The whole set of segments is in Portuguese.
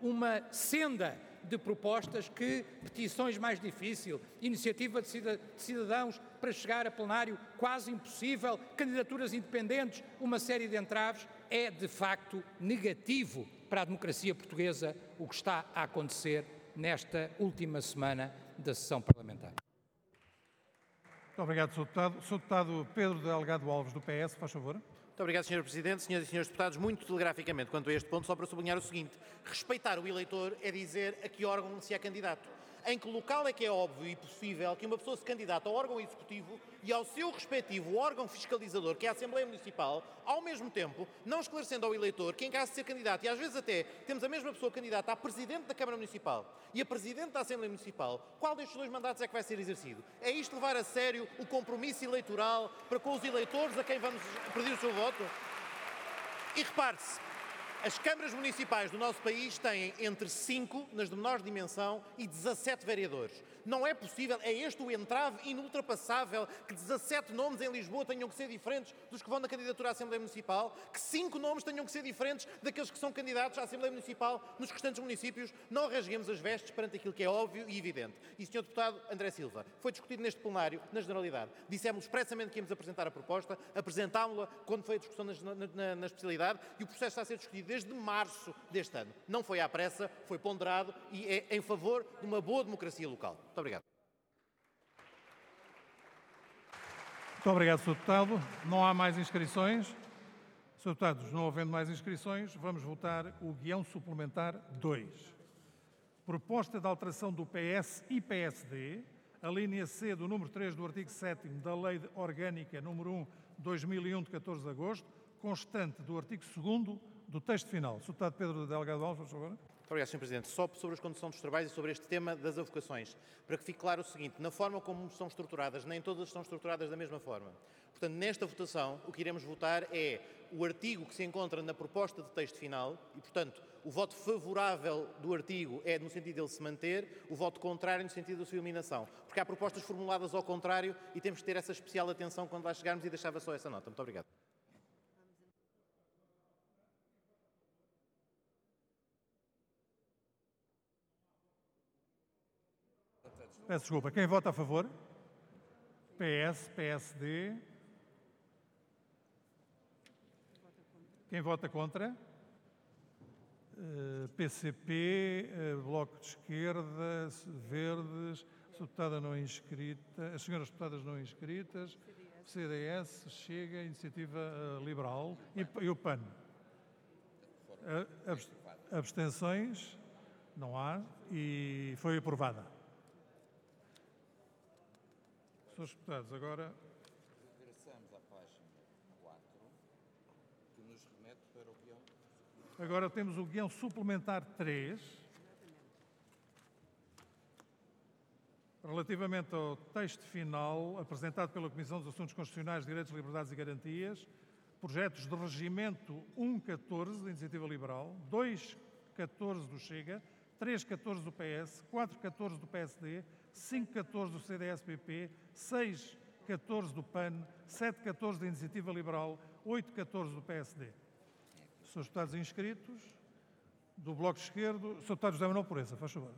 uma senda de propostas que petições mais difíceis, iniciativa de cidadãos para chegar a plenário quase impossível, candidaturas independentes, uma série de entraves, é de facto negativo para a democracia portuguesa o que está a acontecer nesta última semana da sessão parlamentar. Muito obrigado, Sr. Deputado. Sr. Deputado Pedro Delgado Alves, do PS, faz favor. Muito obrigado, Sr. Presidente. Senhoras e Srs. Deputados, muito telegraficamente quanto a este ponto, só para sublinhar o seguinte: respeitar o eleitor é dizer a que órgão se é candidato. Em que local é que é óbvio e possível que uma pessoa se candidate ao órgão executivo e ao seu respectivo órgão fiscalizador, que é a Assembleia Municipal, ao mesmo tempo, não esclarecendo ao eleitor que, em caso de ser candidato, e às vezes até temos a mesma pessoa candidata a Presidente da Câmara Municipal e a Presidente da Assembleia Municipal, qual destes dois mandatos é que vai ser exercido? É isto levar a sério o compromisso eleitoral para com os eleitores a quem vamos pedir o seu voto? E repare-se, as câmaras municipais do nosso país têm entre 5, nas de menor dimensão, e 17 vereadores. Não é possível, é este o entrave inultrapassável, que 17 nomes em Lisboa tenham que ser diferentes dos que vão na candidatura à Assembleia Municipal, que 5 nomes tenham que ser diferentes daqueles que são candidatos à Assembleia Municipal nos restantes municípios. Não rasguemos as vestes perante aquilo que é óbvio e evidente. E, Sr. Deputado André Silva, foi discutido neste plenário, na generalidade. Dissemos expressamente que íamos apresentar a proposta, apresentámo-la quando foi a discussão na especialidade, e o processo está a ser discutido desde março deste ano. Não foi à pressa, foi ponderado e é em favor de uma boa democracia local. Muito obrigado. Muito obrigado, Sr. Deputado. Não há mais inscrições. Sr. Deputados, não havendo mais inscrições, vamos votar o guião suplementar 2. Proposta de alteração do PS e PSD, a linha C do número 3 do artigo 7º da Lei Orgânica número 1/2001 de 14 de agosto, constante do artigo 2º do texto final. Sr. Deputado Pedro Delgado Alves, por favor. Muito obrigado, Sr. Presidente. Só sobre as condições dos trabalhos e sobre este tema das avocações, para que fique claro o seguinte: na forma como são estruturadas, nem todas são estruturadas da mesma forma. Portanto, nesta votação, o que iremos votar é o artigo que se encontra na proposta de texto final e, portanto, o voto favorável do artigo é no sentido de ele se manter, o voto contrário no sentido da sua eliminação. Porque há propostas formuladas ao contrário e temos que ter essa especial atenção quando lá chegarmos, e deixava só essa nota. Muito obrigado. Peço desculpa. Quem vota a favor? PS, PSD. Quem vota contra? PCP, Bloco de Esquerda, Verdes, deputada não inscrita, as senhoras deputadas não inscritas, CDS, Chega, Iniciativa Liberal e o PAN. Abstenções? Não há. E foi aprovada. Senhores deputados, agora... Regressamos à página 4, que nos remete para o guião. Agora temos o guião suplementar 3, relativamente ao texto final apresentado pela Comissão dos Assuntos Constitucionais, Direitos, Liberdades e Garantias, projetos de regimento 1.14 da Iniciativa Liberal, 2.14 do Chega, 3.14 do PS, 4.14 do PSD, 5.14 do CDS-PP, 6.14 do PAN, 7.14 da Iniciativa Liberal, 8.14 do PSD. Sr. Deputados inscritos, do Bloco de Esquerda, Sr. Deputado José Manuel Pureza, faz favor.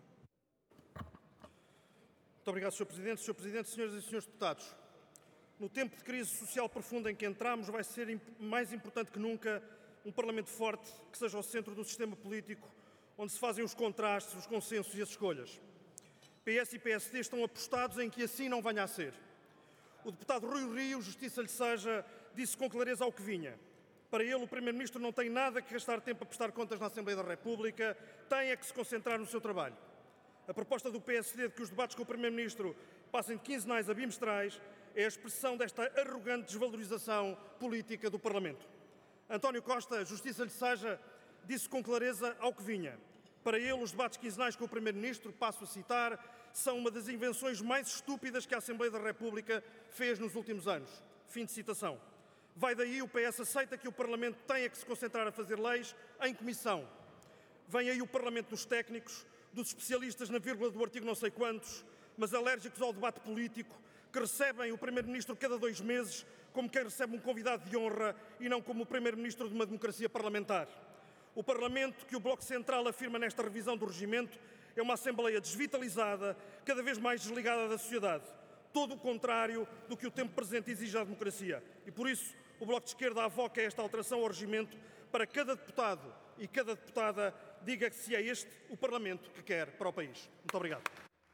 Muito obrigado, Sr. Presidente. Sr. Presidente, senhoras e senhores deputados, no tempo de crise social profunda em que entramos, vai ser mais importante que nunca um Parlamento forte que seja ao centro do sistema político, onde se fazem os contrastes, os consensos e as escolhas. PS e PSD estão apostados em que assim não venha a ser. O deputado Rui Rio, justiça lhe seja, disse com clareza ao que vinha. Para ele, o Primeiro-Ministro não tem nada que gastar tempo a prestar contas na Assembleia da República, tem é que se concentrar no seu trabalho. A proposta do PSD de que os debates com o Primeiro-Ministro passem de quinzenais a bimestrais é a expressão desta arrogante desvalorização política do Parlamento. António Costa, justiça lhe seja, disse com clareza ao que vinha. Para ele, os debates quinzenais com o Primeiro-Ministro, passo a citar, são uma das invenções mais estúpidas que a Assembleia da República fez nos últimos anos. Fim de citação. Vai daí o PS aceita que o Parlamento tenha que se concentrar a fazer leis em comissão. Vem aí o Parlamento dos técnicos, dos especialistas na vírgula do artigo não sei quantos, mas alérgicos ao debate político, que recebem o Primeiro-Ministro cada 2 meses como quem recebe um convidado de honra e não como o Primeiro-Ministro de uma democracia parlamentar. O Parlamento que o Bloco Central afirma nesta revisão do regimento é uma Assembleia desvitalizada, cada vez mais desligada da sociedade. Todo o contrário do que o tempo presente exige à democracia. E por isso o Bloco de Esquerda avoca esta alteração ao regimento para cada deputado e cada deputada diga que se é este o Parlamento que quer para o país. Muito obrigado.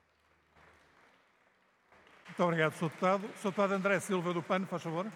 Muito obrigado, Sr. Deputado. Sr. Deputado André Silva do PAN, faz favor.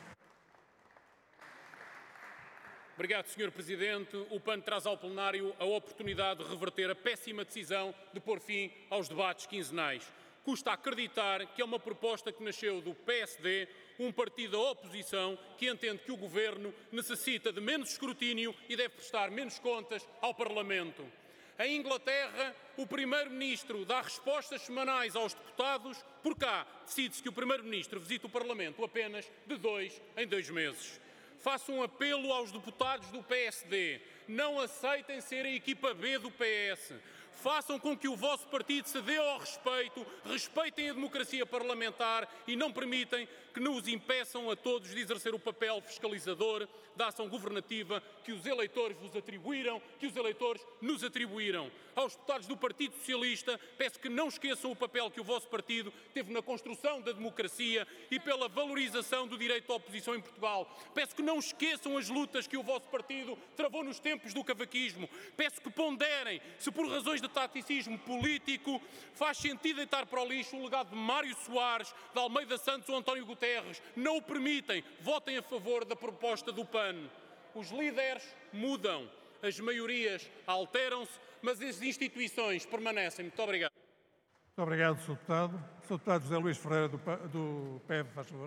Obrigado, Sr. Presidente. O PAN traz ao plenário a oportunidade de reverter a péssima decisão de pôr fim aos debates quinzenais. Custa acreditar que é uma proposta que nasceu do PSD, um partido da oposição que entende que o Governo necessita de menos escrutínio e deve prestar menos contas ao Parlamento. Em Inglaterra, o Primeiro-Ministro dá respostas semanais aos deputados. Por cá, decide-se que o Primeiro-Ministro visite o Parlamento apenas de 2 em 2 meses. Faço um apelo aos deputados do PSD. Não aceitem ser a equipa B do PS. Façam com que o vosso partido se dê ao respeito, respeitem a democracia parlamentar e não permitem que nos impeçam a todos de exercer o papel fiscalizador da ação governativa que os eleitores vos atribuíram, que os eleitores nos atribuíram. Aos deputados do Partido Socialista, peço que não esqueçam o papel que o vosso partido teve na construção da democracia e pela valorização do direito à oposição em Portugal. Peço que não esqueçam as lutas que o vosso partido travou nos tempos do cavaquismo. Peço que ponderem se por razões de taticismo político faz sentido deitar para o lixo o legado de Mário Soares, de Almeida Santos ou António Guterres. Não o permitem. Votem a favor da proposta do PAN. Os líderes mudam, as maiorias alteram-se, mas as instituições permanecem. Muito obrigado. Muito obrigado, Sr. Deputado. Sr. Deputado José Luís Ferreira do PEV, faz favor.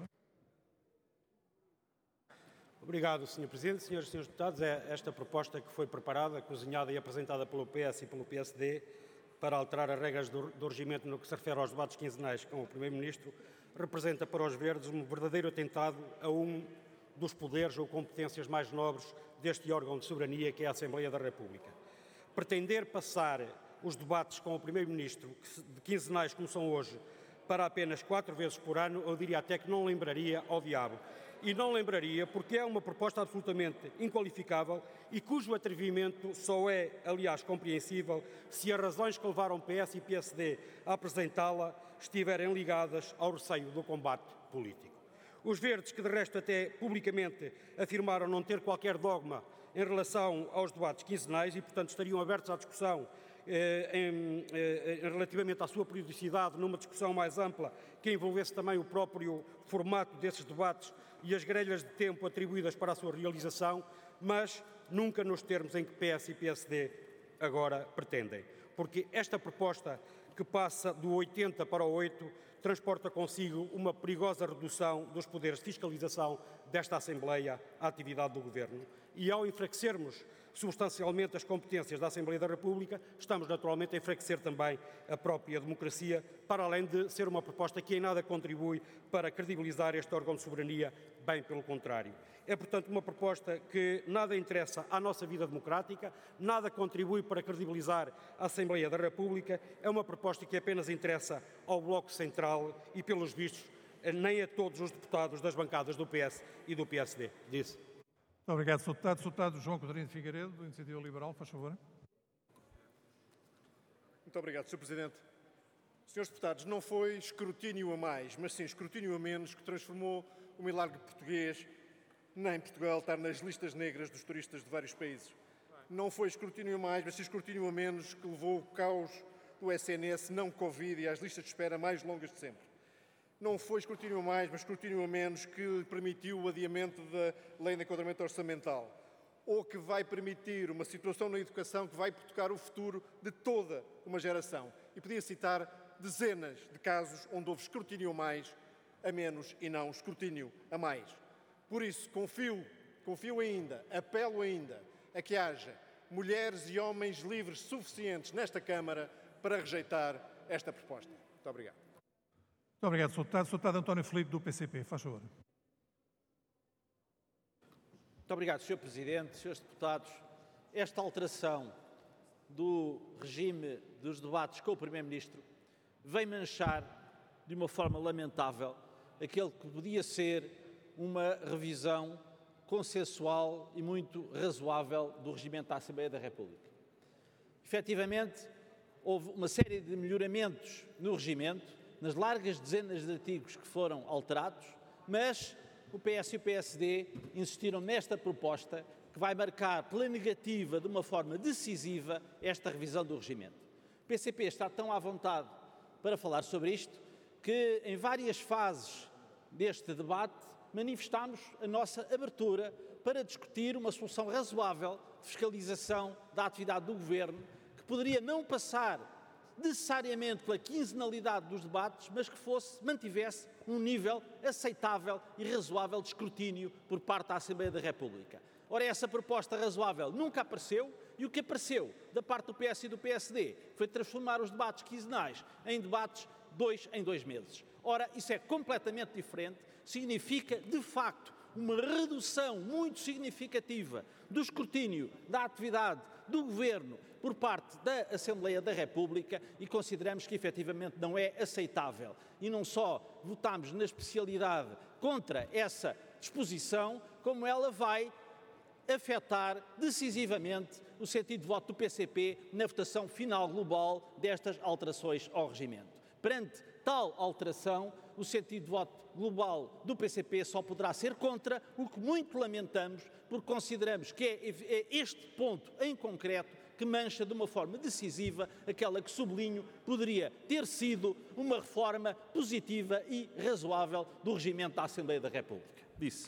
Obrigado, Sr. Presidente. Senhoras e Srs. Deputados, é esta proposta que foi preparada, cozinhada e apresentada pelo PS e pelo PSD para alterar as regras do regimento no que se refere aos debates quinzenais com o Primeiro-Ministro, representa para os Verdes um verdadeiro atentado a um dos poderes ou competências mais nobres deste órgão de soberania que é a Assembleia da República. Pretender passar os debates com o Primeiro-Ministro, de quinzenais como são hoje, para apenas 4 vezes por ano, eu diria até que não lembraria ao diabo. E não lembraria porque é uma proposta absolutamente inqualificável e cujo atrevimento só é, aliás, compreensível se as razões que levaram PS e PSD a apresentá-la estiverem ligadas ao receio do combate político. Os Verdes, que de resto até publicamente afirmaram não ter qualquer dogma em relação aos debates quinzenais e, portanto, estariam abertos à discussão relativamente à sua periodicidade, numa discussão mais ampla que envolvesse também o próprio formato desses debates e as grelhas de tempo atribuídas para a sua realização, mas nunca nos termos em que PS e PSD agora pretendem. Porque esta proposta, que passa do 80 para o 8, transporta consigo uma perigosa redução dos poderes de fiscalização desta Assembleia à atividade do Governo. E ao enfraquecermos substancialmente as competências da Assembleia da República, estamos naturalmente a enfraquecer também a própria democracia, para além de ser uma proposta que em nada contribui para credibilizar este órgão de soberania, bem pelo contrário. É, portanto, uma proposta que nada interessa à nossa vida democrática, nada contribui para credibilizar a Assembleia da República, é uma proposta que apenas interessa ao Bloco Central e, pelos vistos, nem a todos os deputados das bancadas do PS e do PSD. Disse. Muito obrigado, Sr. Deputado. Sr. Deputado João Coutinho de Figueiredo, do Iniciativa Liberal, faz favor. Muito obrigado, Sr. Presidente. Senhores deputados, não foi escrutínio a mais, mas sim escrutínio a menos que transformou o milagre português em Portugal estar nas listas negras dos turistas de vários países. Não foi escrutínio a mais, mas sim escrutínio a menos que levou o caos do SNS não Covid e às listas de espera mais longas de sempre. Não foi escrutínio a mais, mas escrutínio a menos que permitiu o adiamento da Lei de Enquadramento Orçamental, ou que vai permitir uma situação na educação que vai hipotecar o futuro de toda uma geração. E podia citar dezenas de casos onde houve escrutínio a menos e não escrutínio a mais. Por isso, confio ainda, apelo ainda a que haja mulheres e homens livres suficientes nesta Câmara para rejeitar esta proposta. Muito obrigado. Muito obrigado, Sr. Deputado. Sr. Deputado António Filipe, do PCP, faz favor. Muito obrigado, Sr. Presidente, Srs. Deputados. Esta alteração do regime dos debates com o Primeiro-Ministro vem manchar de uma forma lamentável aquele que podia ser uma revisão consensual e muito razoável do regimento da Assembleia da República. Efetivamente, houve uma série de melhoramentos no regimento, nas largas dezenas de artigos que foram alterados, mas o PS e o PSD insistiram nesta proposta que vai marcar pela negativa, de uma forma decisiva, esta revisão do regimento. O PCP está tão à vontade para falar sobre isto que, em várias fases deste debate, manifestámos a nossa abertura para discutir uma solução razoável de fiscalização da atividade do Governo, que poderia não passar necessariamente pela quinzenalidade dos debates, mas que mantivesse um nível aceitável e razoável de escrutínio por parte da Assembleia da República. Ora, essa proposta razoável nunca apareceu, e o que apareceu da parte do PS e do PSD foi transformar os debates quinzenais em debates 2 em 2 meses. Ora, isso é completamente diferente, significa, de facto, uma redução muito significativa do escrutínio da atividade do Governo por parte da Assembleia da República e consideramos que efetivamente não é aceitável. E não só votámos na especialidade contra essa disposição, como ela vai afetar decisivamente o sentido de voto do PCP na votação final global destas alterações ao regimento. Perante tal alteração, o sentido de voto global do PCP só poderá ser contra, o que muito lamentamos, porque consideramos que é este ponto em concreto que mancha de uma forma decisiva aquela que, sublinho, poderia ter sido uma reforma positiva e razoável do regimento da Assembleia da República. Disse.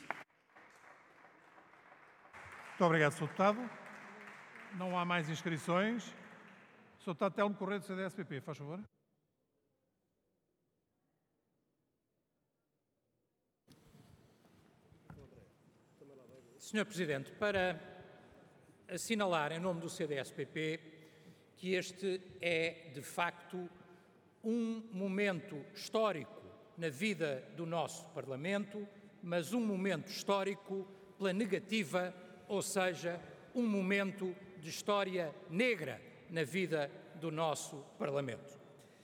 Muito obrigado, Sr. Deputado. Não há mais inscrições. Sr. Deputado Telmo Correia, do CDS-PP, faz favor. Sr. Presidente, para assinalar em nome do CDS-PP que este é, de facto, um momento histórico na vida do nosso Parlamento, mas um momento histórico pela negativa, ou seja, um momento de história negra na vida do nosso Parlamento.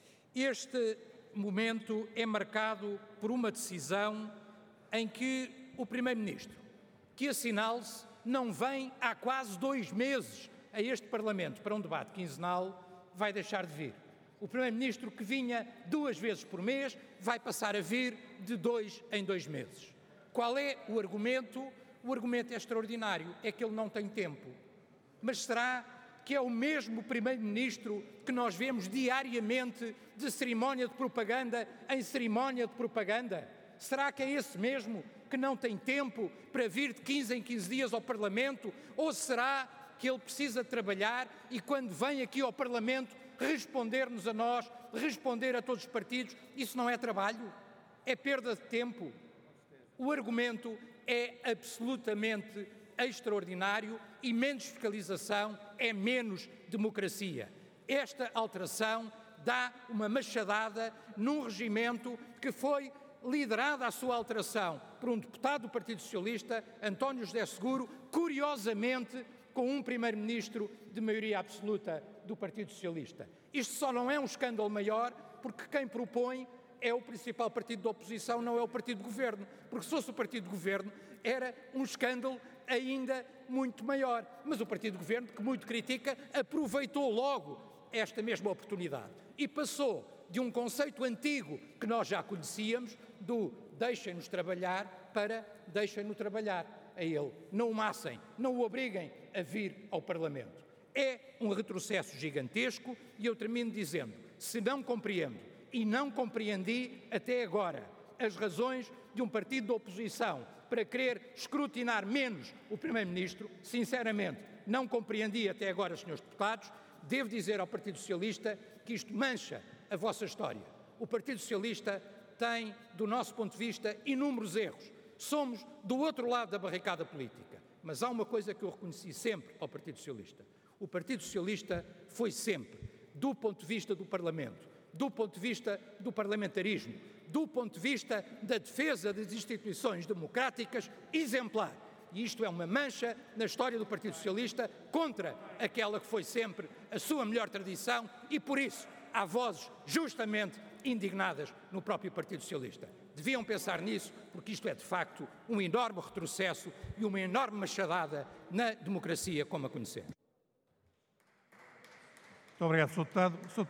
Este momento é marcado por uma decisão em que o Primeiro-Ministro, que assinale-se, não vem há quase 2 meses a este Parlamento para um debate quinzenal, vai deixar de vir. O Primeiro-Ministro, que vinha 2 vezes por mês, vai passar a vir de 2 em 2 meses. Qual é o argumento? O argumento é extraordinário, é que ele não tem tempo. Mas será que é o mesmo Primeiro-Ministro que nós vemos diariamente de cerimónia de propaganda em cerimónia de propaganda? Será que é esse mesmo que não tem tempo para vir de 15 em 15 dias ao Parlamento? Ou será que ele precisa trabalhar e, quando vem aqui ao Parlamento, responder-nos a nós, responder a todos os partidos? Isso não é trabalho? É perda de tempo? O argumento é absolutamente extraordinário e menos fiscalização é menos democracia. Esta alteração dá uma machadada num regimento que foi liderada a sua alteração por um deputado do Partido Socialista, António José Seguro, curiosamente com um Primeiro-Ministro de maioria absoluta do Partido Socialista. Isto só não é um escândalo maior porque quem propõe é o principal partido da oposição, não é o partido de governo, porque se fosse o partido de governo era um escândalo ainda muito maior. Mas o partido de governo, que muito critica, aproveitou logo esta mesma oportunidade e passou de um conceito antigo que nós já conhecíamos, do deixem-nos trabalhar, para deixem-no trabalhar a ele. Não o massem, não o obriguem a vir ao Parlamento. É um retrocesso gigantesco e eu termino dizendo, se não compreendo e não compreendi até agora as razões de um partido da oposição para querer escrutinar menos o Primeiro-Ministro, sinceramente, não compreendi até agora, senhores deputados, devo dizer ao Partido Socialista que isto mancha a vossa história. O Partido Socialista tem, do nosso ponto de vista, inúmeros erros. Somos do outro lado da barricada política. Mas há uma coisa que eu reconheci sempre ao Partido Socialista. O Partido Socialista foi sempre, do ponto de vista do Parlamento, do ponto de vista do parlamentarismo, do ponto de vista da defesa das instituições democráticas, exemplar. E isto é uma mancha na história do Partido Socialista contra aquela que foi sempre a sua melhor tradição e, por isso, há vozes justamente indignadas no próprio Partido Socialista. deviam pensar nisso, porque isto é, de facto, um enorme retrocesso e uma enorme machadada na democracia como a conhecemos. Muito obrigado, Sr. Deputado.